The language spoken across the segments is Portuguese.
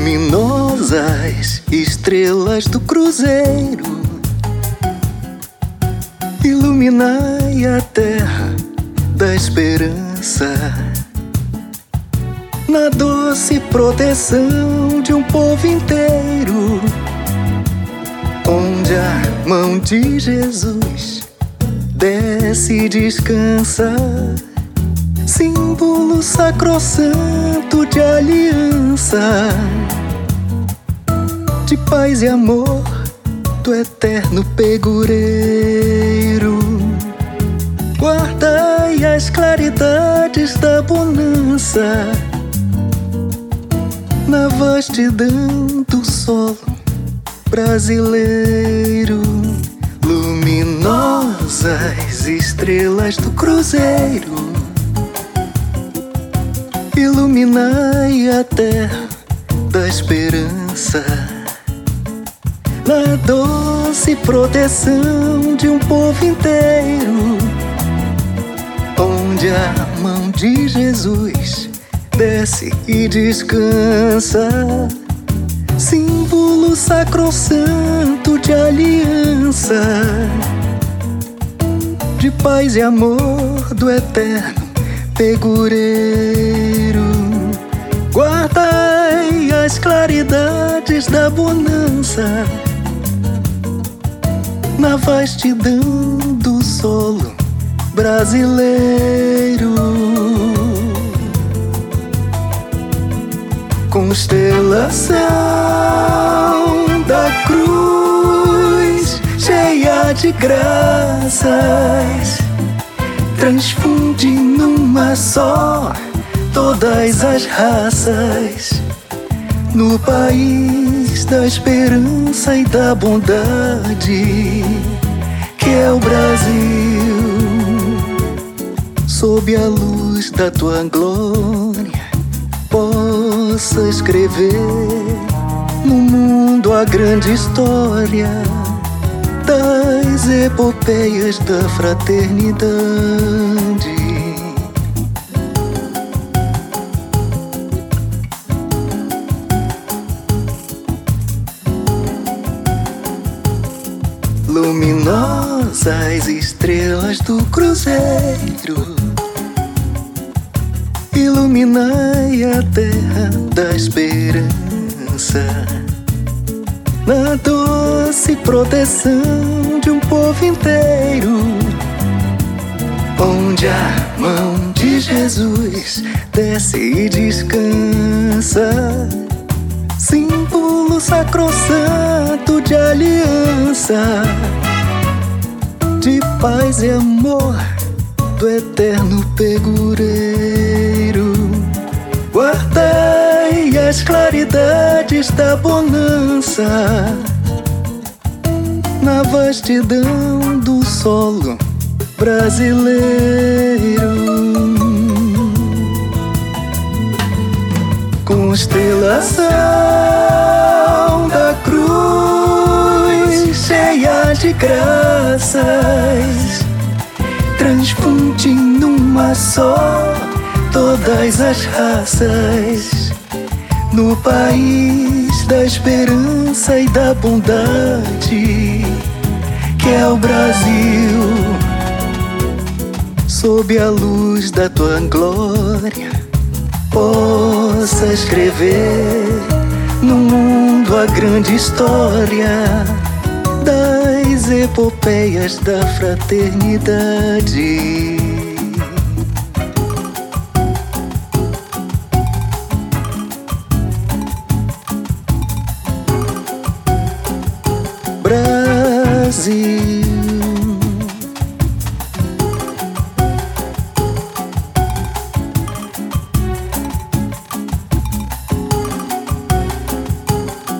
Luminosas estrelas do cruzeiro, iluminai a terra da esperança, na doce proteção de um povo inteiro, onde a mão de Jesus desce e descansa, símbolo sacrossanto de aliança, de paz e amor do eterno pegureiro. Guardai as claridades da bonança, na vastidão do solo brasileiro. Luminosas estrelas do cruzeiro, iluminai a terra da esperança, na doce proteção de um povo inteiro, onde a mão de Jesus desce e descansa, símbolo sacrossanto de aliança, de paz e amor do eterno pegureiro. Guardai as claridades da bonança, na vastidão do solo brasileiro. Constelação da cruz, cheia de graças, transfunde numa só todas as raças, no país da esperança e da bondade, que é o Brasil. Sob a luz da tua glória, possa escrever no mundo a grande história das epopeias da fraternidade. Luminosas estrelas do cruzeiro, iluminai a terra da esperança, na doce proteção de um povo inteiro, onde a mão de Jesus desce e descansa, símbolo sacrossanto de aliança, de paz e amor do eterno pegureiro. Guardai as claridades da bonança, na vastidão do solo brasileiro. Constelação da cruz, cheia de graças, transfunde numa só todas as raças, no país da esperança e da bondade, que é o Brasil. Sob a luz da tua glória, possa escrever no mundo a grande história das epopeias da fraternidade. Brasil,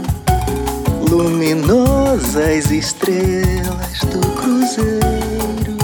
luminosas estrelas do cruzeiro,